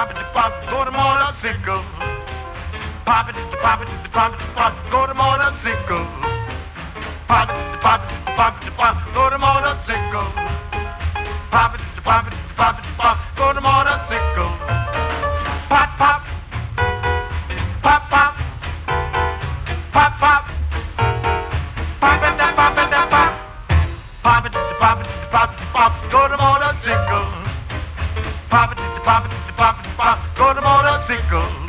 pop it, pop, go to motorcycle. Pop it, pop it, pop it, pop, go to motorcycle. Pop it, pop it, pop it, pop, go to motorcycle. Pop it, pop it, pop it, pop, go to motorcycle. Pop, pop, pop, pop, pop, pop, pop it, pop it, pop. Pop it, pop it, pop it, pop, go to motorcycle. Pop it, pop it, pop it, pop, go to motorcycle.